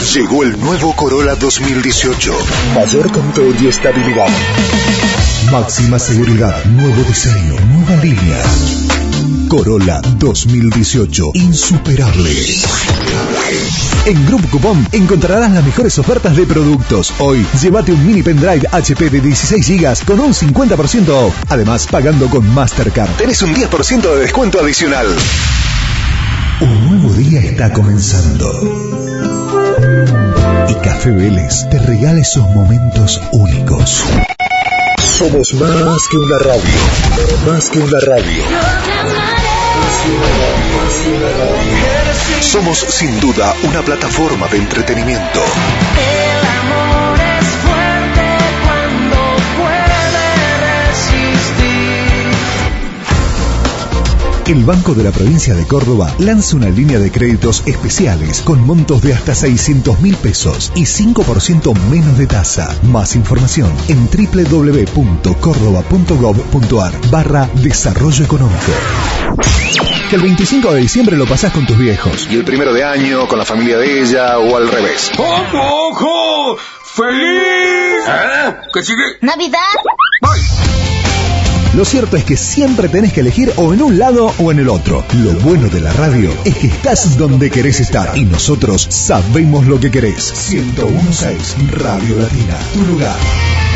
Llegó el nuevo Corolla 2018. Mayor control y estabilidad. Máxima seguridad, nuevo diseño, nueva línea. Corolla 2018, insuperable. En Grupo Cupom encontrarás las mejores ofertas de productos. Hoy, llévate un mini pendrive HP de 16 GB con un 50% off. Además, pagando con Mastercard, tenés un 10% de descuento adicional. Un nuevo día está comenzando. Y Café Vélez te regala esos momentos únicos. Somos más que una radio. Más que una radio. Somos sin duda una plataforma de entretenimiento. El amor es fuerte cuando puede resistir. El Banco de la Provincia de Córdoba lanza una línea de créditos especiales con montos de hasta 600.000 pesos y 5% menos de tasa. Más información en www.cordoba.gov.ar/desarrollo económico. Que el 25 de diciembre lo pasás con tus viejos. Y el 1 de año con la familia de ella o al revés. ¡Ojo, ojo! ¡Feliz! ¿Qué sigue? ¿Navidad? ¡Voy! Lo cierto es que siempre tenés que elegir o en un lado o en el otro. Lo bueno de la radio es que estás donde querés estar. Y nosotros sabemos lo que querés. 101.6 Radio Latina, tu lugar.